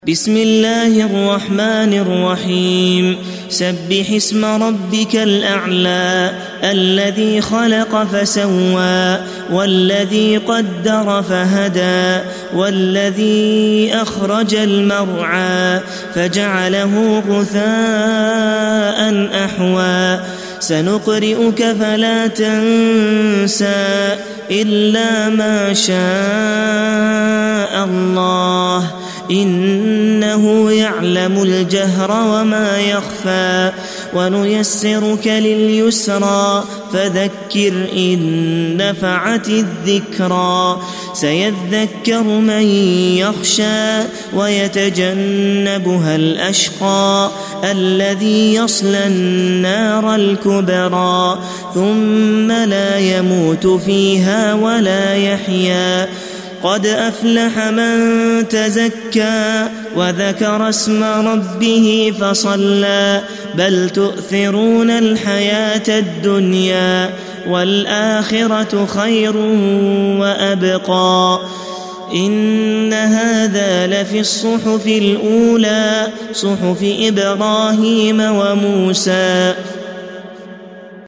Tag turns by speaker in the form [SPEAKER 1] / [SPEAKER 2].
[SPEAKER 1] بسم الله الرحمن الرحيم سبح اسم ربك الأعلى الذي خلق فسوى والذي قدر فهدى والذي أخرج المرعى فجعله غثاء أحوى سنقرئك فلا تنسى إلا ما شاء الله إنه يعلم الجهر وما يخفى ونيسرك لليسرى فذكر إن نفعت الذكرى سيذكر من يخشى ويتجنبها الأشقى الذي يصلى النار الكبرى ثم لا يموت فيها ولا يحيا قد أفلح من تزكى وذكر اسم ربه فصلى بل تؤثرون الحياة الدنيا والآخرة خير وأبقى إن هذا لفي الصحف الأولى صحف إبراهيم وموسى